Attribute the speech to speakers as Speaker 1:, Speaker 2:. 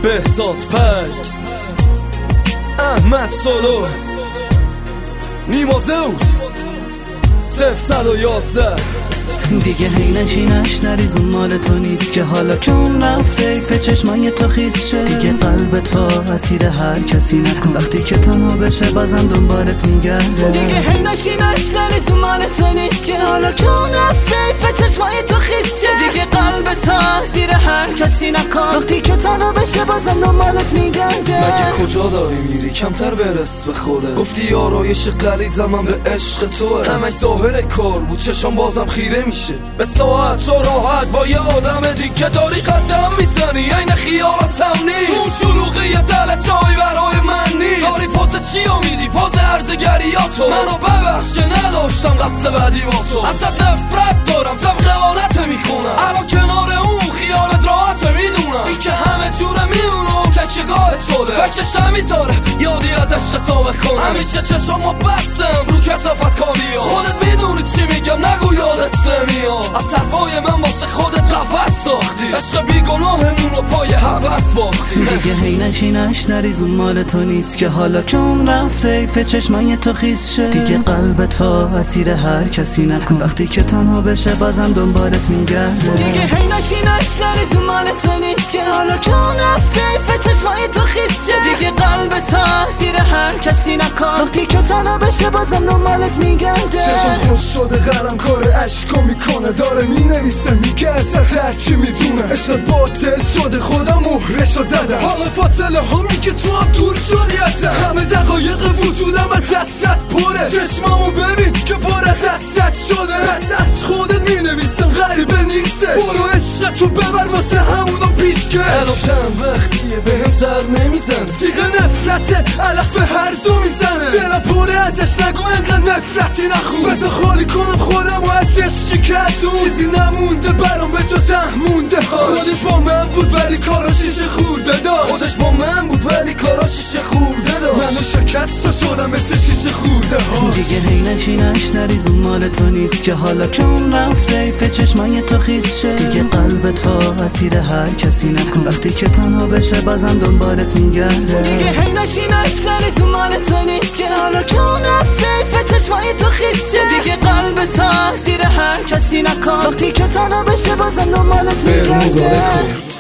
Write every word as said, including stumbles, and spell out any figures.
Speaker 1: بهزاد پکس، احمد سولو، نیما زوس، صفر صد و یازده.
Speaker 2: دیگه هی نشینش نریز اون مال تو نیست که حالا که اون رفته ایف چشمای تو خیس شه. دیگه قلب تو اسیر هر کسی نکن، وقتی که تنها بشه بازم دنبالت میگرده.
Speaker 3: دیگه هی نشینش نریز اون مال تو نیست که حالا که اون رفته ایف چشمای تو خیس شه. دیگه قلب تو اسیر هر کسی نکن، وقتی که تنها بشه بازم دنبالت میگرده.
Speaker 1: مگه کجا داری میری کمتر برس به خودت؟ گفتی آرایش غریزم من به عشق توه، همش ظاهر کار بود چشم بازم خیره میشه به ساعت و راحت با یه آدم دیگه داری قدم میزنی، این خیالاتم نیست. تو شلوغی دل جایی برای من نیست. داری پاس چی ها میدی؟ پاس ارزگریاتو. منو ببخش که نداشتم قصد بعدی با تو، ازت نفرت دارم طبق عادت میخونم. الان کنار اون خیالت راحت میدونم، این که همه جوره میمونم تکیگاهت شده. فکرش نمیذاره یادی از عشق سابق کنم. همیشه چشمو بستم رو کثافت کاری ها. خودت میدونی چی میگم نگو یادت نمیاد. از حرفای من واسه خودت قفس ساختی، عشق بیگناهمون رو پای حوث باختی.
Speaker 2: دیگه هی نشینش نریز اون مال تو نیست که حالا که اون رفته ایف چشمای تو خیس شه. دیگه قلب تو اسیر هر کسی نکن، وقتی که تنها بشه بازم دنبالت میگرده.
Speaker 3: دیگه هی نشینش نریز اون مال تو نیست که حالا که اون رفته ایف چشمای تو خیس شه. دیگه قلب تو اسیر هر کسی نکن، وقتی که تنها بشه بازم دنبالت میگرده.
Speaker 1: چشم خوش شده قلم کار عشقا میکنه، داره مینویسه میگه ازت هرچی میدونه. عشقت باطل شده خودم مهرشو زدم، حالا فاصله ها میگه تو هم دور شدی ازم. همه دقایق وجودم از حسرت پره، چشمامو ببین که پر از حسرت شده. پس از خودت مینویسم غریبه نیسته، برو عشقتو ببر واسه همونو پیش کش. الان چند وقتیه بهم سر نمیزن، تیغ نفرته علف هرزو میزنه. دلم پره ازش نگو انقدر نفرتی نخون، بذار خالی کنم خودمو از عشقی که از اون چیزی نمونده برام به جز مونده ها. خودش با من بود ولی کارا شیشه خورده داشت، خودش با من بود ولی کارا شیشه خورده داشت. منو شکست و شدم مثل شیشه خورده ها.
Speaker 2: دیگه هی نشینش نریز اون مال تو نیست که حالا که اون رفته ایف چشمای تو خیس شه. دیگه قلب تو اسیر هر کسی نکن، وقتی که تنها بشه بازم دنبالت میگرده.
Speaker 3: دیگه هی نشینش نریز اون مال تو نیست که حالا که اون رفته ایف چشمای تو خیس شه. دیگه قلب تو اسیر هر کسی نکن، وقتی که تنها بشه بازم دنبالت میگرده.